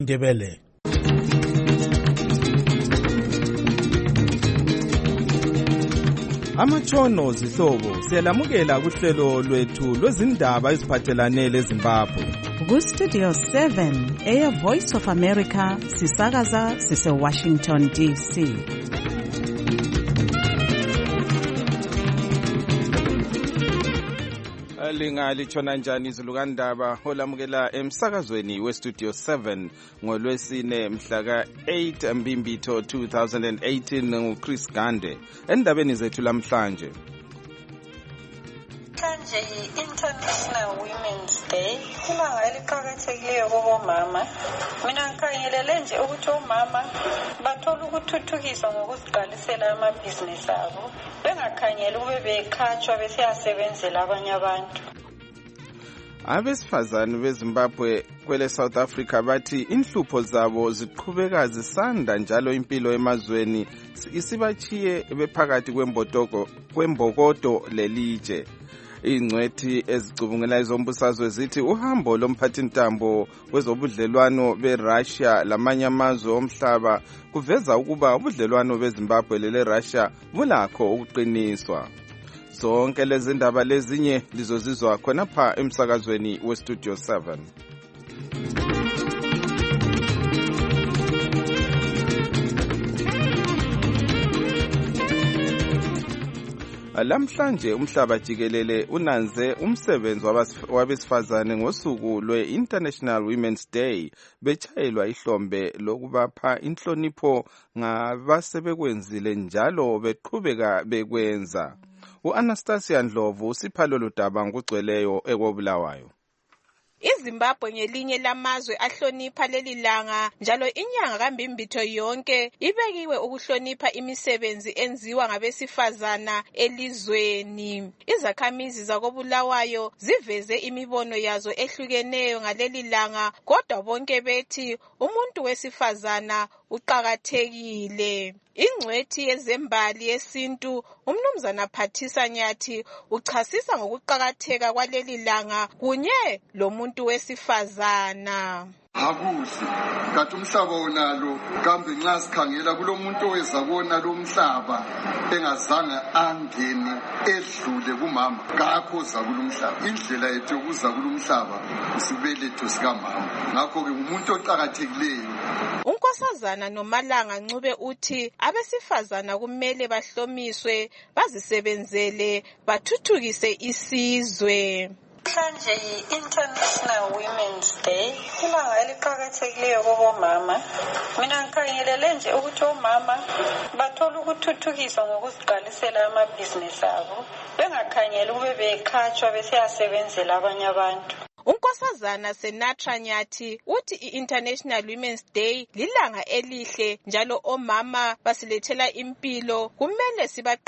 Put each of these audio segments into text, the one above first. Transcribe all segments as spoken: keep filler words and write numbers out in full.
Ndebele. Amatshono zihlobo siyalamukela kuhlelo lwethu lwezindaba eziphathelane leZimbabwe. Ku Studio seven, Air Voice of America, sisakaza sise Washington D C. Lingalithona njani izulukandaba olamukela emsakazweni we Studio seven ngolwesine mhla ka eight Mbimbitho two thousand eighteen nguChris Gande. Endabeni zethu lamhlanje. Manje i-International Women's Day ilanga eliqakathekileyo kubomama. Mina ngikhangelele nje ukuthi omama bathola ukuthuthukiswa ngokuziqalisela amabhizinisi abo, bengakhangeli ube bekhatshwa besiyasebenzela abanye abantu. Abesifazane beZimbabwe kwele South Africa bathi inhlupho zabo ziqhubeka zisanda njalo impilo emazweni isibachiye bephakathi kwembotoko kwembokodo lelitshe. Ingcwethi ezicubungela izombusazwe zithi uhambo lomphathintambo kwezobudlelwano beRussia lamanye amazwe omhlaba kuveza ukuba ubudlelwano beZimbabwe leleRussia bulakho ukuqiniswa. Zonke lezi ndaba lezinye lizozizwa khonapha emsakazweni we Studio seven. Lamhlanje umhlaba jikelele unanze umsebenzi wabesifazane ngosuku lwe-International Women's Day betshayelwa ihlombe lokubapha inhlonipho ngabasebekwenzile njalo beqhubeka bekwenza. U-Anastasia Ndlovu usipha lolu daba ngokugcweleyo ekobulawayo. iZimbabwe ngelinye lamazwe ahlonipha leli langa njalo inyanga kaMbimbitho yonke ibekiwe ukuhlonipha imisebenzi enziwa ngabesifazana elizweni. Izakhamizi zakobulawayo ziveze imibono yazo ehlukeneyo ngaleli langa, kodwa bonke bethi umuntu wesifazana uqakathekile. Ingcwethi yezembali yesintu umnumzana Phathisa Nyathi uchasisa ngokuqakatheka kwaleli langa kunye lomuntu wesifazana. Akuhle kathi umhlaba wonalo kambe nxa sikhangela kulomuntu oweza kuona lo mhlaba engazange angene edlule kumama ngakho za kulomhlaba. Indlela yethu yokuza kulomhlaba isibeletho sikamama, ngakho ke umuntu oqhakathekileyo. Unkosazana Nomalanga Ncube uthi abesifazana kumele bahlomiswe, bazisebenzele, bathuthukise isizwe. Manje i-International Women's Day ilanga eliqakathekileyo kubomama. Mina ngikhangelele nje ukuthi omama bathola ukuthuthukiswa ngokuziqalisela amabhizinisi abo, bengakhangeli ube bekhatshwa besiyasebenzela abanye abantu. Unkosazana Senatra Nyathi uthi i-International Women's Day lilanga elihle njalo omama basilethela impilo, kumele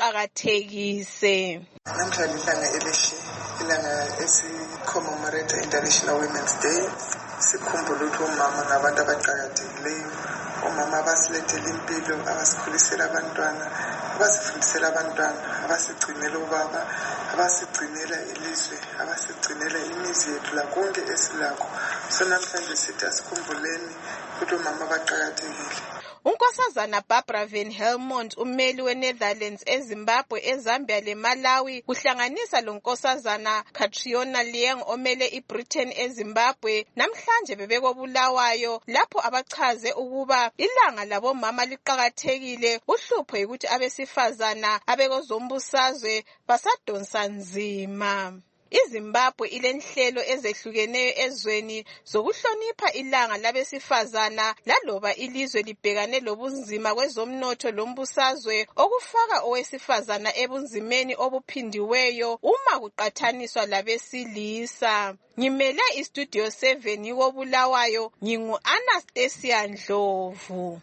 sibaqakathekise. Namhlanje ilanga elihle, ilanga esi-commemorate International Women's Day. Sikhumbula ukuthi omama ngabantu abaqakathekileyo, omama abasilethela impilo, abasikhulisela abantwana, abasifundisela abantwana, abasigcinela ubaba, abasigcinela ilizwe, abasigcinela imizi yethu lakonke esilakho. So namhlanje sithi asikhumbuleni ukuthi omama baqakathekile. Unkosazana Barbara Van Helmont, ummeli weNetherlands eZimbabwe, eZambia leMalawi, kuhlanganisa lonkosazana Catriona Liang omele iBritain eZimbabwe, namhlanje bebekobulawayo lapho abachaze ukuba ilanga labomama liqakathekile. Uhlupho yikuthi abesifazana abekozombusazwe basadonsa nzima. iZimbabwe ilenhlelo ezehlukeneyo ezweni zokuhlonipha ilanga labesifazana laloba ilizwe libhekane lobunzima kwezomnotho lombusazwe, okufaka owesifazana ebunzimeni obuphindiweyo uma kuqathaniswa labesilisa. Ngimele iStudio seven yikobulawayo, ngingu Anastasia Ndlovu.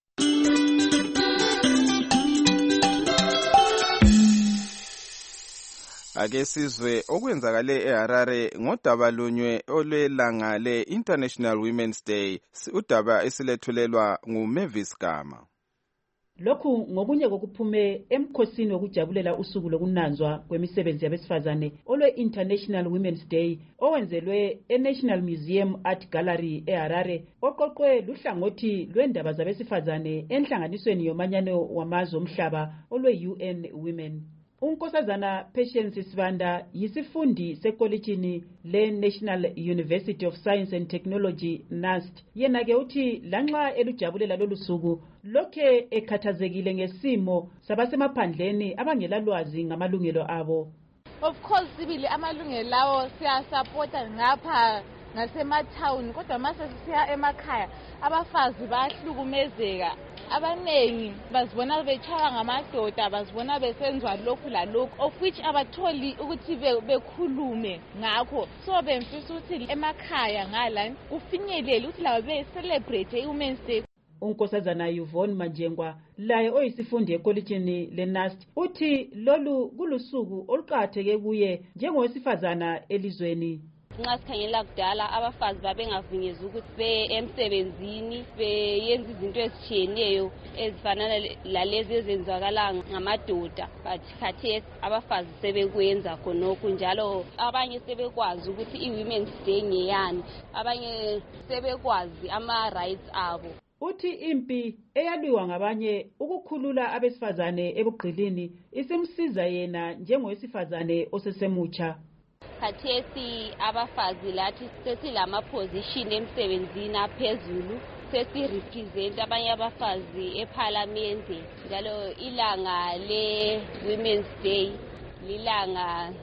Ake sizwe okwenzakale eHarare ngodaba lunywe olwelanga le-International Women's Day, udaba esilethulelwa nguMavis Gama. lokhu ngokunye kokuphume emkhosini wokujabulela usuku lokunanzwa kwemisebenzi yabesifazane olwe International Women's Day owenzelwe eNational Museum Art Gallery eHarare oqoqwe luhlangothi lwendaba zabesifazane enhlanganisweni yomanyano wamazwe omhlaba olwe U N Women. Unkosazana Patience Sibanda yisifundi sekolejini le-National University of Science and Technology N A S T. Yena ke uthi lanxa elujabulela lolu suku lokhe ekhathazekile ngesimo sabasemaphandleni abangela lwazi ngamalungelo abo. Of course sibili amalungelo lawo siyasupporta ngapha ngasema-town kodwa mase siya emakhaya abafazi bayahlukumezeka. Abanengi bazibona betshaywa ngamadoda, bazibona besenzwa lokhu lalokhu of which abatholi ukuthi bekhulume ngakho. So bemfisa ukuthi emakhaya ngala kufinyelele ukuthi labo be-celebrate i-Women's Day. Unkosazana Yvonne Manjengwa laye oyisifundi ekolejini le-N A S T uthi lolu kulusuku oluqakatheke kuye njengowesifazana elizweni. Nxa sikhangela kudala abafazi babengavunyezwa ukuthi be emsebenzini beyenza izinto ezitshiyeneyo ezifana lalezi ezenzakala ngamadoda, but khathesi abafazi sebekwenza khonokho njalo abanye sebekwazi ukuthi i-Women's Day ngeyani, abanye sebekwazi ama-rights abo. Uthi impi eyalwiwa ngabanye ukukhulula abesifazane ebugqilini isimsiza yena njengowesifazane osesemutsha. Khathesi abafazi lathi sesilama position emsebenzini aphezulu, sesirepresent abanye abafazi eParliament, njalo ilanga le-Women's Day lilanga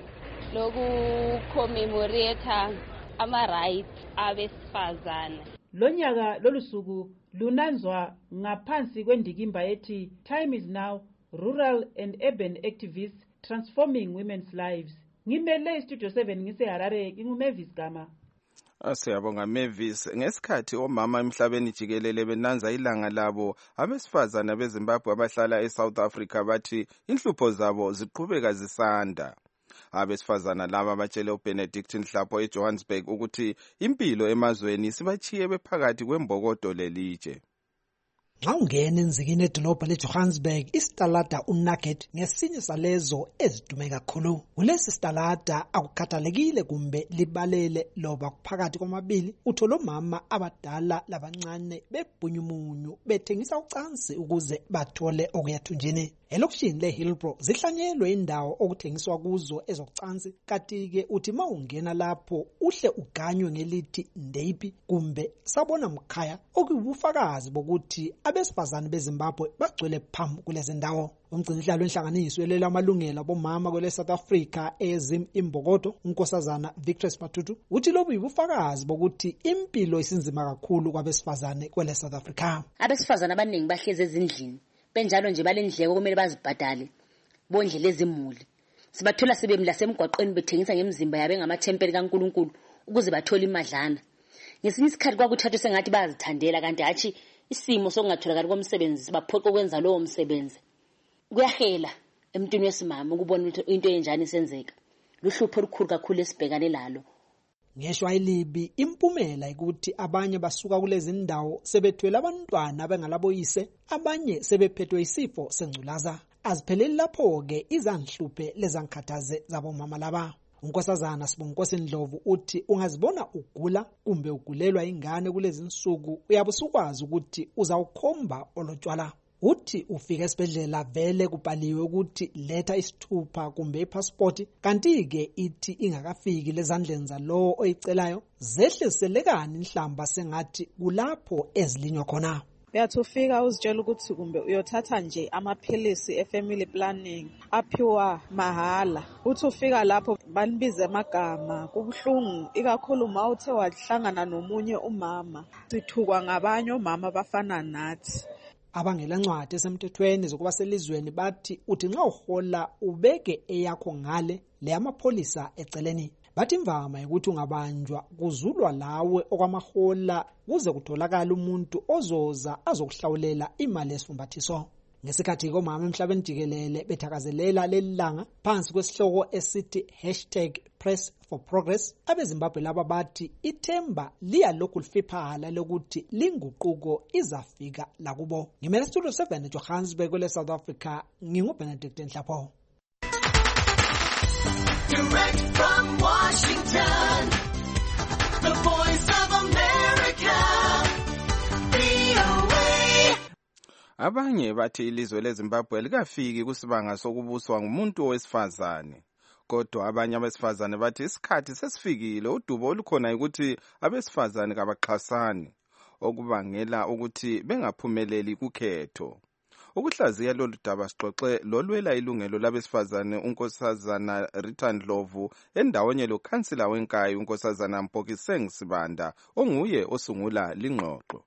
lokucommemorate ama-rights abesifazane. Lonyaka lolu suku lunanzwa ngaphansi kwendikimba ethi Time is Now, Rural and Urban Activists Transforming Women's Lives. Ngimele Studio seven ngiseHarare nginguMavis Gama. Asiyabonga Mavis. Ngesikhathi omama emhlabeni jikelele benanza ilanga labo, abesifazana beZimbabwe abahlala eSouth Africa bathi inhlupho zabo ziqhubeka zisanda. Abesifazana laba batshele uBenedict Nhlapho eJohannesburg ukuthi impilo emazweni sibachiye bephakathi kwembokodo lelitshe. Xa ungena enzikini edolobha leJohannesburg, isitalada uNugget ngesinye salezo ezidume kakhulu. Kulesi sitalada akukhathalekile kumbe libalele loba kuphakathi kwamabili, uthola omama abadala labancane bebhunyumunyu bethengisa ucansi ukuze bathole okuyathunjini. Elokishini leHillbrow zihlanyelwe indawo okuthengiswa kuzo ezokucansi, kanti-ke uthi ma ungena lapho uhle uganywe ngelithi ndeyiphi kumbe sabona mkhaya, okuyibufakazi bokuthi abesifazane beZimbabwe bagcwele phambi kulezi ndawo. Umgcinihlalo wenhlanganiso elele amalungelo abomama kwele South Africa ezim imbokodo, unkosazana Victor Matutu, uthi lobu yibufakazi bokuthi impilo isinzima kakhulu kwabesifazane kwele South Africa. Abesifazane abaningi bahlezi ezindlini, benjalo nje balendleko kumele bazibhadale bondle ezimuli. Sibathola sebemla semgwaqweni bethengisa ngemizimba yabe ngamathempeli kaNkulunkulu ukuze bathole imadlana. Ngesinye isikhathi kwakuthatha sengathi bayazithandela kanti hathi isimo sokungatholakali komsebenzi sibaphoqa ukwenza lowo msebenzi. Kuyahela emntwini wesimama ukubona into enjani isenzeka. Luhlupho olukhulu kakhulu esibhekane lalo. Ngeshwa ilibi impumela ukuthi abanye basuka kulezi ndawo sebethwele abantwana abengalaboyise, abanye sebephethwe isifo sengculaza. Azipheleli lapho ke izanhluphe lezankhathaze zabomama laba. Unkosazana Sibonkosi Ndlovu uthi ungazibona ugula kumbe ugulelwa ingane kulezi insuku uyabusukwazi ukuthi uzawukhomba olotshwala. Uthi ufika esibhedlela vele kubhaliwe ukuthi letha isithupha kumbe ipassport, kanti-ke ithi ingakafiki lezandleni zalowo oyicelayo zehliselekani inhlamba sengathi kulapho ezilinywa khona. Uyathi ufika uzitshela ukuthi kumbe uyothatha nje amaphilisi e-family planning aphiwa mahala. Uthi ufika lapho banibize amagama, kubuhlungu ikakhulu uma uthe wahlangana nomunye umama. Sithukwa ngabanye omama bafana nathi. Abangela ncwadi esemthethweni zokuba selizweni bathi uthi nxa uhola ubeke eyakho ngale le amapholisa eceleni. Bathi imvama ukuthi ungabanjwa kuzulwa lawe okwamahola kuze kutholakala umuntu ozoza azokuhlawulela imali esifumbathiso. Ngesikhathi komama emhlabeni jikelele bethakazelela leli langa phansi kwesihloko esithi hashtag Press for Progress, abeZimbabwe laba bathi ithemba liyalokhu lifiphala lokuthi linguquko izafika lakubo. Ngimele studio seven eJohannesburg kwele South Africa, nginguBenedict Nhlapho. Direct from Washington, the Voice of America, V O A. Abanye bathi ilizwe leZimbabwe likafiki kusibanga sokubuswa ngumuntu owesifazane. Kodwa abanye abesifazane bathi isikhathi sesifikile udubo olukhona ukuthi abesifazane kabaxhasani, okubangela ukuthi bengaphumeleli kukhetho. Ukuhlaziya lolu daba sixoxe lolwela ilungelo labesifazane unkosazana Rita Ndlovu endaweni lokhansila wenkayi unkosazana Mpokiseng Sibanda onguye osungula lingxoxo.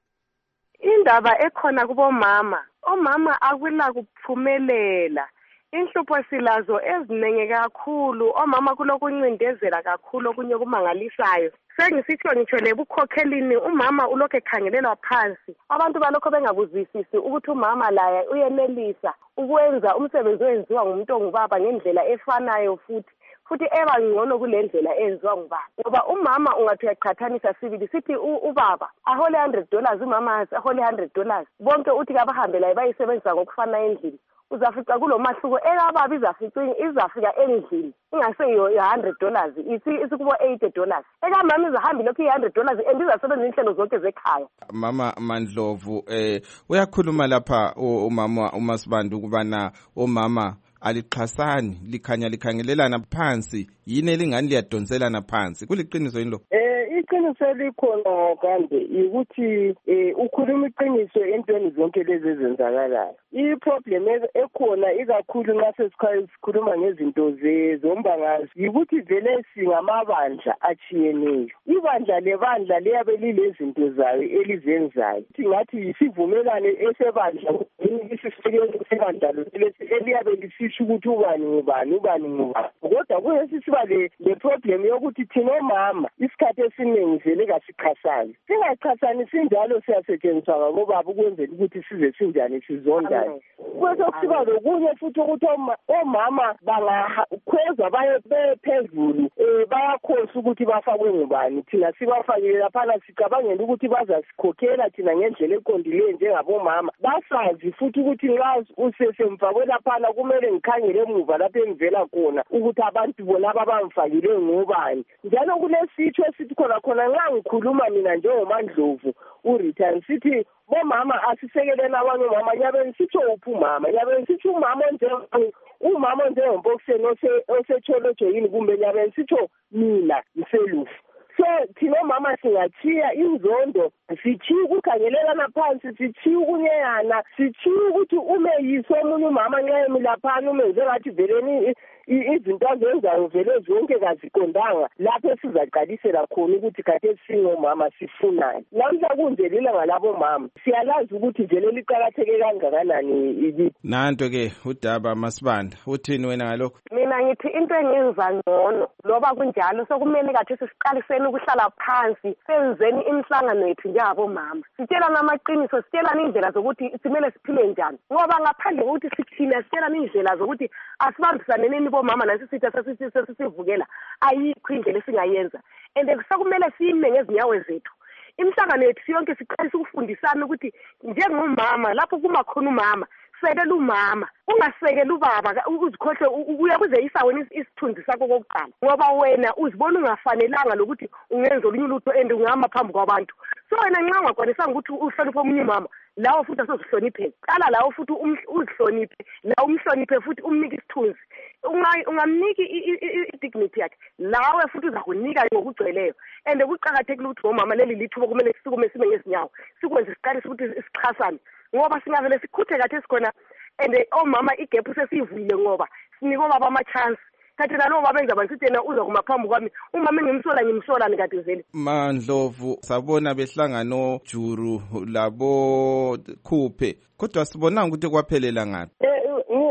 Indaba ekhona kubomama, omama akwila kuphumelela. Inhlupho silazo ezinenge kakhulu, omama kulokuncindezela kakhulu okunye kumangalisayo. Sengisitsho ngitsho lebukhokhelini umama ulokho ekhangelelwa phansi. Abantu balokho bengabuzwisisi ukuthi umama laye uyenelisa ukwenza umsebenzi owenziwa ngumuntu ongubaba ngendlela efanayo futhi futhi eba ngcono kulendlela enziwa ngubaba. Ngoba umama ungathi uyaqhathanisa sibili sithi ubaba ahole one hundred dollars umama ahole one hundred dollars. Bonke uthi kabahambe laye bayisebenzisa ngokufana endlini. Uzafica kulo mahluko ekababa izafica izafika endlini ingaseyo one hundred dollars isi isikubo eighty dollars. Ekamama izahambi lokho one hundred dollars endizasebenza inhlelo zonke zekhaya. Mama Mandlovu eh uyakhuluma lapha umama uMasibanda ukubana omama alixhasani likhanya likhangelelana phansi yini elingani liyadonselana phansi kuliqiniso yini lo? Eh iqiniso likhona kambe ukuthi ukhuluma iqiniso entweni zonke lezi ezenzakalayo. I-problem ekhona ikakhulu nxa sesikhuluma ngezinto zombangazwe yikuthi vele singamabandla achiyeneyo. Ibandla lebandla liyabe lilezinto zayo elizenzayo. Ukuthi ngathi isivumelane esebandla isisekelo sebandla eliyabe lisisho ukuthi ubani ngubani ubani ngubani. Kodwa kuyesisiba le problem yokuthi thina omama isikhathi esiningi vele kasichasani. Singachasani sinjalo siyasetshenziswa ngabobaba ukwenzela ukuthi size sinjani sizondane. Kwese kusiba lokunye futhi ukuthi omama bangakhweza baye phezulu eh bayakhosa ukuthi bafakwe ngubani. Thina sibafakile lapha sicabangela ukuthi bazasikhokhela thina ngendlela eqondileyo njengabomama. Basazi futhi ukuthi nxa usesemfakwe lapha kumele ngikhangele emuva lapha engivela khona ukuthi abantu bona abamfakile ngubani. Njalo kulesitho esithi khona khona nxa ngikhuluma mina njengoMandlovu uRita sithi bomama asisekelena abanye omama nyabe sitho uphi umama nyabe sithi umama njengo umama njengoMpokiseni osecholojo yini kumbe nyabe sitho mina ngiselufu. So thina mama singachiya inzondo sichiya ukukhangelelana phansi sichiya ukunyeyana sichiya ukuthi ume yiso omunye umama nxa emilaphana umenze ngathi veleni izinto azenzayo vele zonke kaziqondanga lapho esizaqalisela khona ukuthi kade singomama sifunani. Namhla kunje lilanga labomama siyalazi ukuthi vele liqakatheke kangakanani ibi. Nanto ke udaba Masibanda uthini wena ngalokho? Mina ngithi into engenza ngcono loba kunjalo sokumele kathi sisiqaliseni ukuhlala phansi senzeni imihlangano yethu njengabomama. Sitshelana amaqiniso sitshelana indlela zokuthi simele siphile njani. Ngoba ngaphandle kokuthi sithina sitshelana indlela zokuthi asibambisaneni bomama nasisithi sesivukela ayikho indlela esingayenza. And sokumele sime ngezinyawo zethu. Imihlangano yethu yonke siqalisa ukufundisana ukuthi njengomama lapho kuma khona umama sekela umama ungasekela ubaba uzikhohle uya kuze isaweni isithunzi sakho kokuqala ngoba wena uzibona ungafanelanga lokuthi ungenza olunye ulutho ende ungama phambi kwabantu. So wena nxa ungakwanisanga ukuthi uhloniphe omunye umama lawo futhi asozihloniphe qala lawo futhi uzihloniphe la umhloniphe futhi umnike isithunzi ungamniki i-dignity yakhe lawe futhi uzakunika ngokugcweleyo. And kuqakathekile ukuthi omama leli lithuba kumele sisukume sibe ngezinyawo sikwenze siqalise ukuthi sixhasane ngoba singavele sikhuthe kathi esikhona and omama igap sesivile ngoba sinike obaba ama chance. Kathi nalo baba benza basithi yena uza kuma phambi kwami umama ngimsola ngimsola nikade vele. Mandlovu sabona behlangano Juru labo Khuphe kodwa sibona ukuthi kwaphelela ngapi? Eh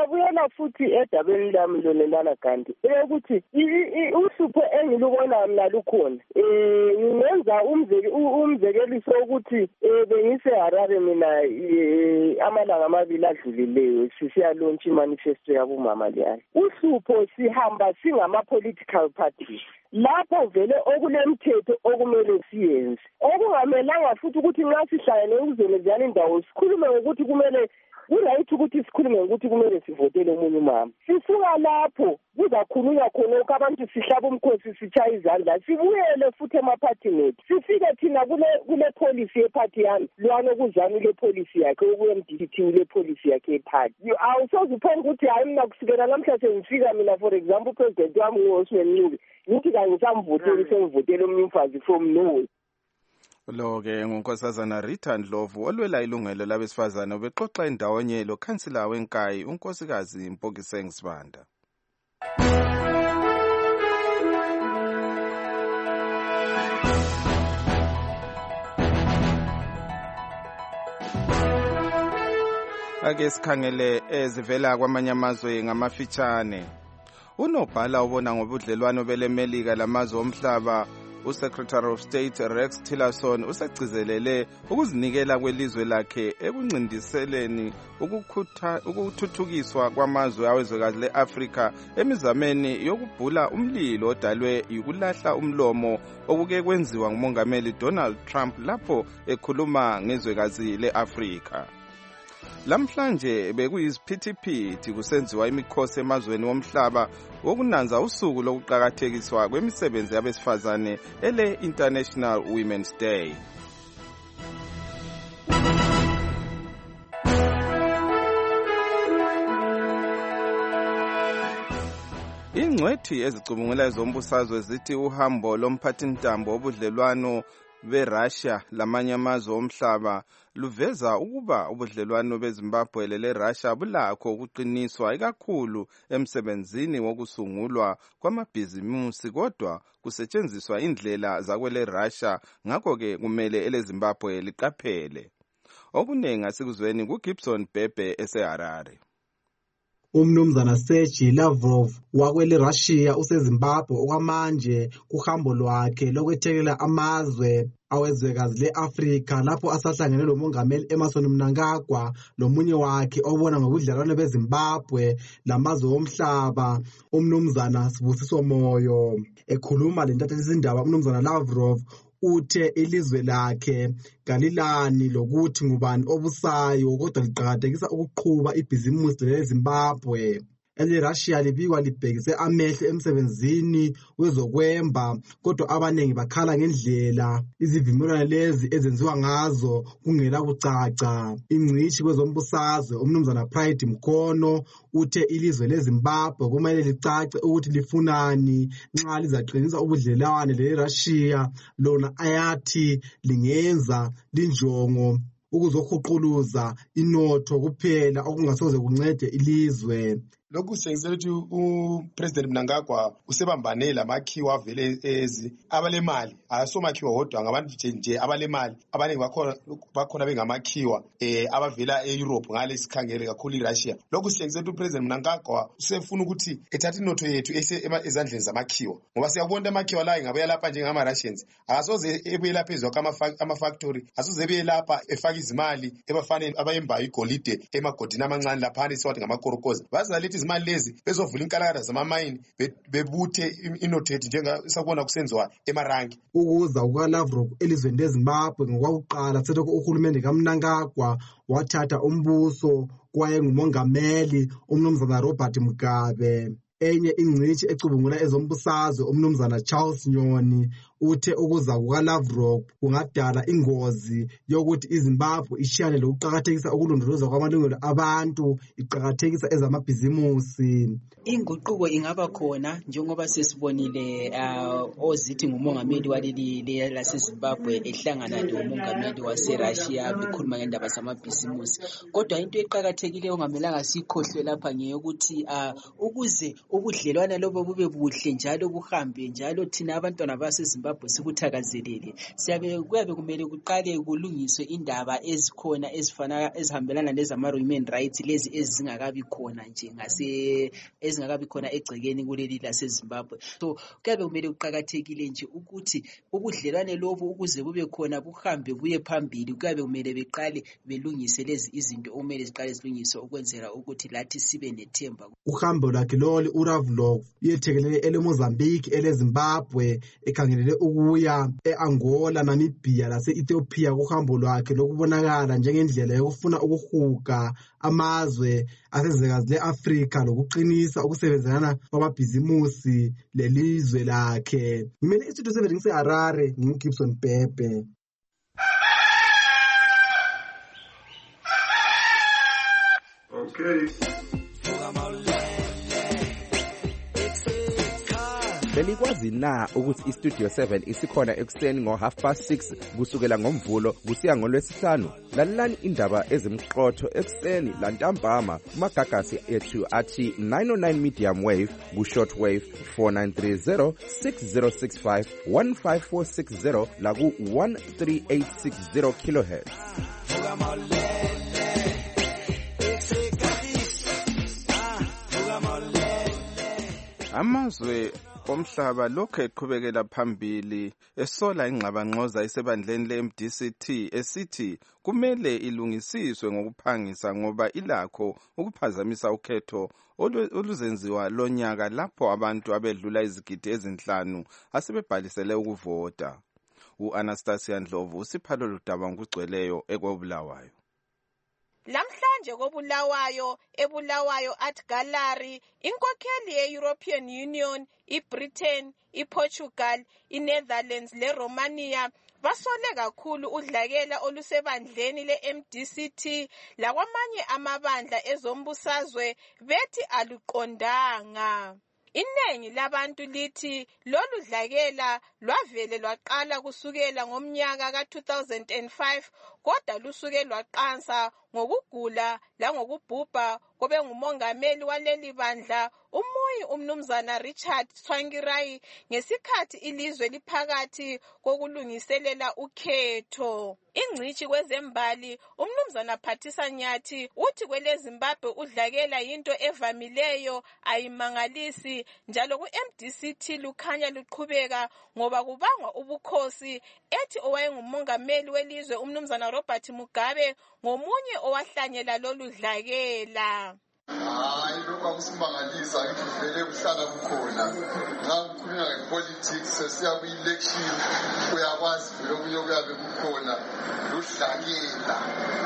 ngiyabuyela futhi edabeni lami lonelana kanti ukuthi uhlupho engilubona mina lukhona eh ngenza umzekeliso ukuthi bengise Harare mina amalanga amabili adlulileyo sisiya launch manifesto yabomama leyo. Uhlupho sihamba singama political parties lapho vele okulemthetho okumele siyenze okungamelanga futhi ukuthi nxa sihlangene ukuzenzana indawo sikhulume ukuthi kumele Right ukuthi sikhulume ukuthi kumele sivotele umunye umama. Sisuka lapho kuzakhulunywa khona abantu sihlaba umkhosi sitshaya izandla sibuyele futhi emaphathini ethu. Sifike thina kule kule policy yeparty yami lwana kuzami le policy yakhe ukuyemdithiti le policy yakhe eparty. Awusozuphonga ukuthi hayi mina kusikela namhlanje ngifika mina for example president wami ngoSwen Ncube ngithi kangisamvoteli sengivotele omunye umfazi from Norway. Lo-ke ngunkosazana Rita Ndlovu olwela ilungelo labesifazane ubexoxa endawonye lo khansila wenkayi unkosikazi Mpokiseng Sibanda. Ake sikhangele ezivela kwamanye amazwe ngamafitshane. Unobhala ubona ngobudlelwano belemelika lamazwe omhlaba uSecretary of State Rex Tillerson usegcizelele ukuzinikela kwelizwe lakhe ekuncindiseleni ukuthuthukiswa kwamazwe awezwekazi leAfrika emizameni yokubhula umlilo odalwe yikulahla umlomo okuke kwenziwa ngumongameli Donald Trump lapho ekhuluma ngezwekazi leAfrika. Lamhlanje bekuyisiphithiphithi kusenziwa imikhosi emazweni womhlaba wokunanza usuku lokuqakathekiswa kwemisebenzi yabesifazane ele International Women's Day. Ingcwethi ezicubungula ezombusazwe zithi uhambo lomphathintambo obudlelwano beRussia lamanye amazwe omhlaba luveza ukuba ubudlelwano beZimbabwe leRussia bulakho ukuqiniswa ikakhulu emsebenzini wokusungulwa kwamabhizimusi kodwa kusetshenziswa indlela zakwele Russia ngakho ke kumele eleZimbabwe liqaphele. Okunengi asikuzweni kuGibson Bhebhe eseHarare. Umnumzana Sergey Lavrov wakwele Russia useZimbabwe okwamanje kuhambo lwakhe lokwethekela amazwe awezwekazi leAfrika lapho asahlangene lomongameli Emmerson Mnangagwa lomunye wakhe obona ngobudlelwano beZimbabwe lamazwe omhlaba umnumzana Sibusiso Moyo. Ekhuluma lentatheli izindaba umnumzana Lavrov uthe ilizwe lakhe kalilani lokuthi ngubani obusayo kodwa liqhakathekisa ukuqhuba ibhizimusi leZimbabwe. EleRussia libikwa libhekise amehlo emsebenzini wezokwemba kodwa abanengi bakhala ngendlela izivumelwano lezi ezenziwa ngazo kungela kucaca. Ingcishi kwezombusazwe umnumzana Pride Mkhono uthe ilizwe leZimbabwe kumele licace ukuthi lifunani nxa lizaqinisa ubudlelwane leRussia lona ayathi lingenza linjongo ukuzohuquluza inotho kuphela okungasoze kuncede ilizwe. Lokhu sengizela ukuthi uPresident Mnangagwa usebambane lamakhiwa avele ezi abalemali asomakhiwa hodwa ngabantu nje abalemali abaningi bakhona bakhona bengamakhiwa eh abavela eEurope ngale sikhangele kakhulu iRussia. Lokhu sengizela ukuthi uPresident Mnangagwa usefuna ukuthi ethathe inotho yethu ezandleni zamakhiwa ngoba siyabona amakhiwa la ingabuya lapha njengama Russians akasoze ebuye lapha ezwa ama factory asoze ebuye lapha efaka izimali ebafanele abayemba igolide emagodini amancane lapha siwathi ngamakorokoza bazalithi izimali lezi bezovula inkalakatha zamamayini bebuthe inothethe njengasabona kusenziwa emaranki. Ukuza kukaLavrov elizweni leZimbabwe ngokwakuqala selokhu uhulumende kaMnangagwa wathatha umbuso kwaye ngumongameli umnumzana Robert Mugabe. Enye ingcishi ecubungula ezombusazwe umnumzana Charles Nyoni uthe ukuza kukaLavrov kungadala ingozi yokuthi iZimbabwe ishiyane lokuqhakathekisa ukulondolozwa kwamalungelo abantu iqhakathekisa ezamabhizimusi. Inguquko ingaba khona njengoba sesibonile ozithi ngumongameli waleli laseZimbabwe ehlangana nomongameli waseRussia bekhuluma ngendaba zamabhizimusi. Kodwa into eqhakathekileyo ongamelanga sikhohlwe lapha ngeyokuthi ukuze ubudlelwane lobo bube buhle njalo buhambe njalo thina abantwana baseZimbabwe eZimbabwe sikuthakazelele. Siyabe kuyabe kumele kuqale kulungiswe indaba ezikhona ezifana ezihambelana lezama human rights lezi ezingakabi khona nje ngase ezingakabi khona egcekeni kuleli laseZimbabwe. So kuyabe kumele kuqakathekile nje ukuthi ubudlelwane lobu ukuze bube khona buhambe buye phambili, kuyabe kumele beqale belungise lezi izinto okumele ziqale zilungiswe ukwenzela ukuthi lathi sibe nethemba. Uhambo lwakhe lolu uRavlov yethekelele eleMozambique, eleZimbabwe, ekhangelele ukuya eAngola, Namibia lase-Ethiopia kuhambo lwakhe lokubonakala njengendlela yokufuna ukuhuga amazwe asezwekazi le-Afrika lokuqinisa ukusebenzelana kwamabhizimusi lelizwe lakhe. Ngimele istudio seven ngiseHarare, nginguGibson Pepe. Okay. Belikwazi na ukuthi iStudio seven isikhona ekuseni ngo half past six kusukela ngomvulo kusiya ngolwesihlanu? Lalelani indaba ezimqotho ekuseni lantambama kumagagasi ethu athi nine oh nine medium wave ku short wave four nine three zero six zero six five one five four six zero la ku one three eight six zero kilohertz. Amazwe omhlaba lokho eqhubekela phambili esola ingxabangxoza isebandleni le-M D C T esithi kumele ilungisiswe ngokuphangisa ngoba ilakho ukuphazamisa ukhetho oluzenziwa lonyaka lapho abantu abedlula izigidi ezinhlanu asebebhalisele ukuvota. U-Anastasia Ndlovu usipha lolu daba ngokugcweleyo ekwabulawayo. Lamhlanje kobulawayo ebulawayo at gallery inkokheli ye-European Union, iBritain, iPortugal, iNetherlands leRomania basole kakhulu udlakela olusebandleni le-M D C T lakwamanye amabandla ezombusazwe bethi aluqondanga. Iningi labantu lithi lolu dlakela lwavele lwaqala kusukela ngomnyaka ka two thousand five kodwa lusuke lwaqansa ngokugula langokubhubha kobe ngumongameli waleli bandla umuyi umnumzana Richard Tsvangirai ngesikhathi ilizwe liphakathi kokulungiselela ukhetho. Ingcishi kwezembali umnumzana Phathisa Nyathi uthi kwele Zimbabwe udlakela into evamileyo ayimangalisi njalo ku-M D C T lukhanya luqhubeka ngoba kubangwa ubukhosi ethi owayengumongameli welizwe umnumzana Robert Mugabe ngomunye owahlanyela lolu dlakela. Hayi lokho akusimangaliza ukuthi vele kuhlala kukhona. Ngakukhulunywa ngepolitics sesiya ku-election uyakwazi vele okunye kuyabe kukhona ludlakela.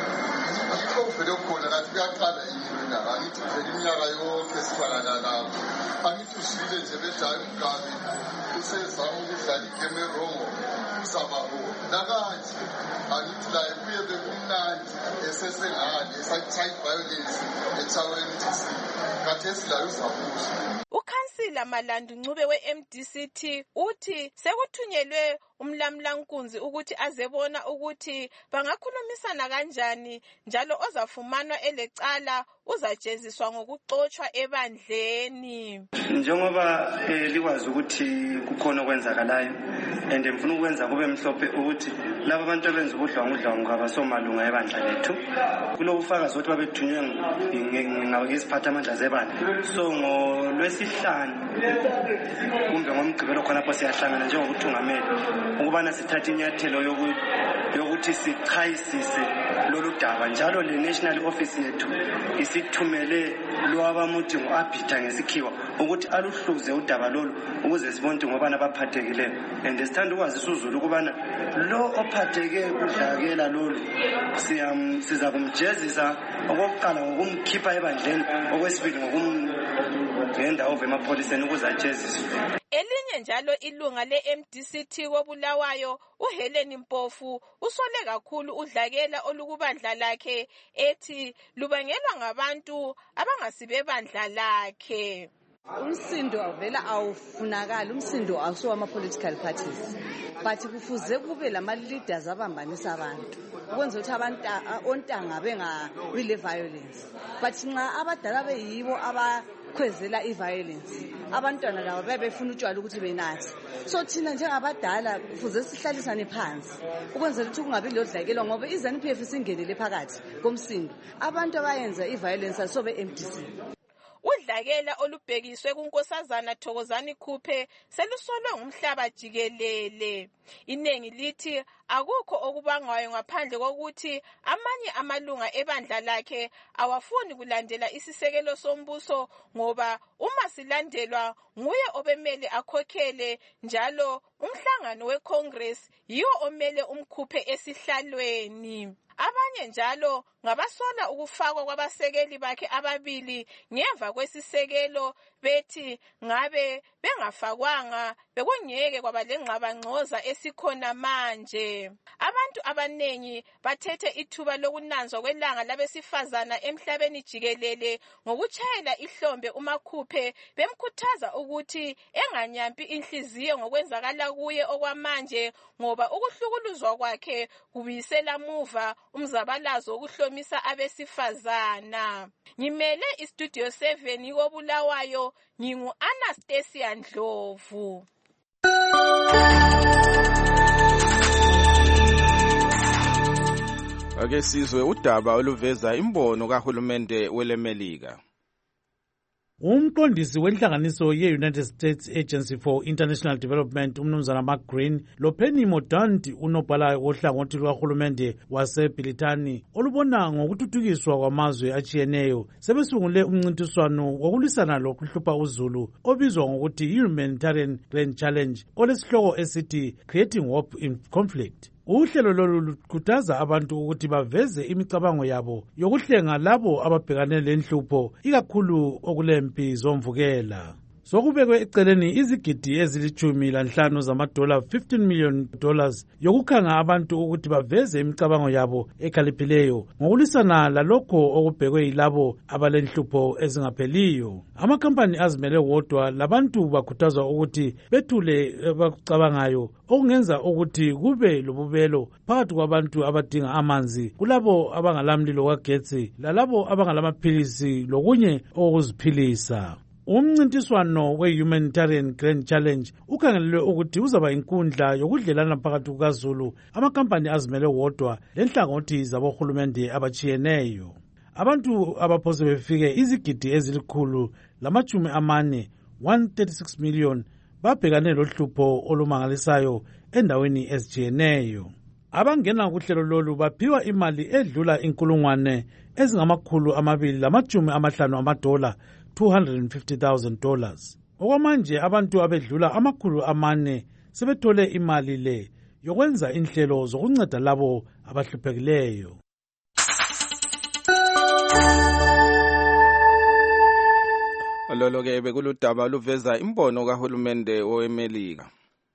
Yikho vele kukhona kanti kuyaqala yini na angithi vele iminyaka yonke sifana nabo. Angithi usile nje bejayi Mugabe usezama ukudlala igame erongo uzababo. Nakanje angithi la kuye bekumnandi esesengale esathight violence ethaweni T C kathesi la uzabuza. Ukhansila Malandu Ncube we-M D C T uthi sekuthunyelwe umlamlankunzi ukuthi azebona ukuthi bangakhulumisana kanjani njalo ozafumanwa elecala uzajeziswa ngokuxotshwa ebandleni. Njengoba likwazi ukuthi kukhona okwenzakalayo and mfuna ukwenza kube mhlophe ukuthi laba bantu abenza ubudlwangudlwangu ngabasomalunga ebandla lethu kulobufakazi ukuthi babethunywe ngiziphathamandla zebandla. So ngolwesihlanu kumbe ngomgqibelo khonapho siyahlangana njengokuthungameli ukubana sithathe inyathelo yokuthi sichayisise lolu daba njalo le national office yethu isithumele lwabamuthi ngo-Abita ngesikhiwa ukuthi aluhluze udaba lolu ukuze sibone ngobana baphathekileyo and sithanda ukwazisa uZulu ukubana lo ophatheke udlakela lolu siza kumjezisa okokuqala ngokumkhipha ebandleni okwesibili ngokumgenda over emapholiseni ukuze ajeziswe. Elinye njalo ilunga le-M D C T kobulawayo uHelen Mpofu usole kakhulu udlakela olukubandla lakhe ethi lubangelwa ngabantu abangasibebandla lakhe. umsindo vela awufunakala, umsindo awuso ama-political parties, but kufuze kube lama-leaders abambanisa abantu ukwenza ukuthi abantu ontanga bengabi le violence. But nxa abadala beyibo abakhwezela i-violence, abantwana labo bebefuna utshwala ukuthi benathe. So thina njengabadala kufuze sihlalisane phansi ukwenzela ukuthi kungabi lodlakelwa, ngoba i-ZANU P F singenele phakathi komsindo, abantu abayenza i-violence asobe M D C. Udlakela olubhekiswe kunkosazana Thokozani Khuphe selusolwe ngumhlaba jikelele. Inengi lithi akukho okubangwayo ngaphandle kokuthi amanye amalunga ebandla lakhe awafuni kulandela isisekelo sombuso, ngoba uma silandelwa nguye obemele akhokhele, njalo umhlangano weCongress yiwo omele umkhuphe esihlalweni. Abanye njalo ngabasola ukufakwa kwabasekeli bakhe ababili ngemva kwesisekelo, bethi ngabe bengafakwanga bekungeke kwaba lengxabangxoza esikhona manje. Abantu abanengi bathethe ithuba lokunanzwa kwelanga labesifazana emhlabeni jikelele ngokutshayela ihlombe uMakhuphe, bemkhuthaza ukuthi enganyampi inhliziyo ngokwenzakala kuye okwamanje, ngoba ukuhlukuluzwa kwakhe kubuyisela muva umzabalazo wokuhlomisa abesifazana. Ngimele iStudio seven koBulawayo, ngingu Anastasia Ndlovu. Ake sizwe udaba oluveza imbono kahulumende welemelika. Umqondisi wenhlanganiso ye-United States Agency for International Development umnumzana Mark Green loPenny Mordaunt unobhala wohlangothi lwahulumende waseBrithani olubona ngokuthuthukiswa kwamazwe atshiyeneyo sebesungule umncintiswano wokulwisana lokuhlupha uzulu obizwa ngokuthi Humanitarian Grand Challenge olesihloko esithi Creating Hope in Conflict. Uhlelo lolu lukhuthaza abantu ukuthi baveze imicabango yabo yokuhlenga labo ababhekane lenhlupho ikakhulu okulempi zomvukela. Sokubekwe eceleni izigidi ezilithumi lanhlanu zamadola fifteen million dollars yokukhanga abantu ukuthi baveze imicabango yabo ekhaliphileyo ngokulisana lalokho okubhekwe yilabo abalenhlupho ezingapheliyo. Amakampani azimele wodwa labantu bakhuthazwa ukuthi bethule abakucabangayo okungenza ukuthi kube lobubelo phakathi kwabantu abadinga amanzi, kulabo abangalamlilo kagetsi lalabo abangalamaphilisi lokunye okuziphilisa. Umncintiswano we-Humanitarian Grand Challenge ukhangelelwe ukuthi uzaba inkundla yokudlelana phakathi kukaZulu, amakampani azimele wodwa lenhlangothi zabohulumende abatshiyeneyo. Abantu abaphose befike izigidi ezilikhulu lamachumi amane one hundred thirty-six million babhekane lohlupho olumangalisayo endaweni ezitshiyeneyo. Abangena kuhlelo lolu baphiwa imali edlula inkulungwane ezingamakhulu amabili lamachumi amahlanu amadola two hundred fifty thousand dollars. Okwamanje abantu abedlula amakhulu amane sebethole imali le yokwenza inhlelo zokunceda labo abahluphekileyo. Lolo ke bekuludaba luveza imbono kahulumende weMelika.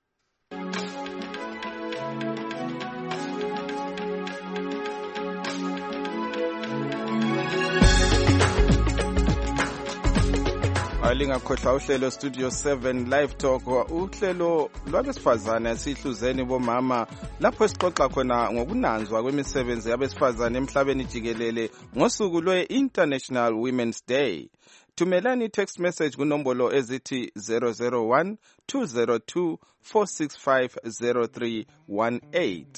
Alingakhohlwa uhlelo Studio seven Live Talk, uhlelo lwabesifazane sihluzeni bomama lapho sixoxa khona ngokunanzwa kwemisebenzi yabesifazane emhlabeni jikelele ngosuku lwe-International Women's Day. Thumelani text message kunombolo ezithi zero zero one two zero two four six five zero three one eight.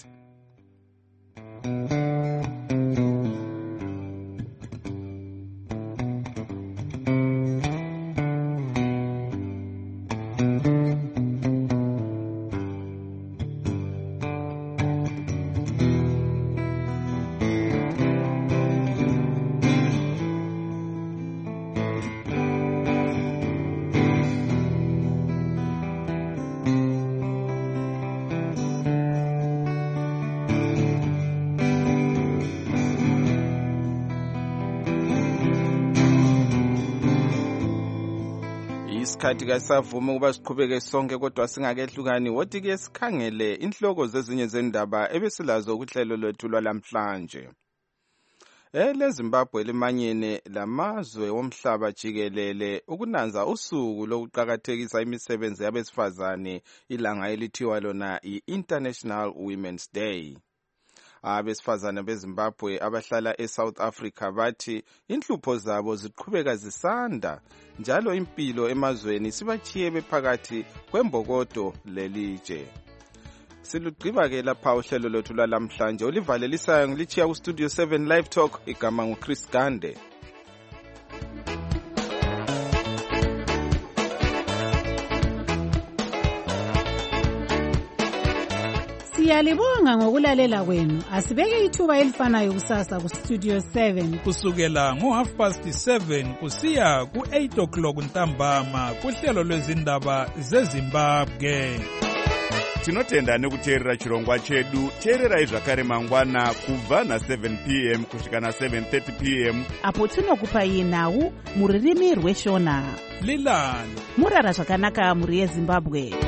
Isikhathi kasavume ukuba siqhubeke sonke kodwa singakehlukani wothi ke sikhangele inhloko zezinye zendaba ebesilazo kuhlelo lwethu lwalamhlanje. eleZimbabwe limanyene lamazwe womhlaba jikelele ukunanza usuku lokuqakathekisa imisebenzi yabesifazane ilanga elithiwa lona i-International Women's Day. Abesifazane beZimbabwe abahlala eSouth Africa bathi inhlupho zabo ziqhubeka zisanda njalo impilo emazweni sibachiye bephakathi kwembokodo lelitshe. Silugqiba ke lapha uhlelo lwethu lwalamhlanje olivalelisayo ngilichiya ku Studio seven Live Talk igama nguChris Gande. Siyalibonga ngokulalela kwenu. Asibeke ithuba elifanayo kusasa ku Studio seven kusukela ngo half past seven kusiya ku eight o'clock ntambama kuhlelo lwezindaba zeZimbabwe. Tinotenda nekuteerera chirongwa chedu. Teererai zvakare mangwana kubva na seven p m kusvika na seven thirty p m apo tinokupai nhau muririmi rweshona. Lilani murara zvakanaka muri yeZimbabwe.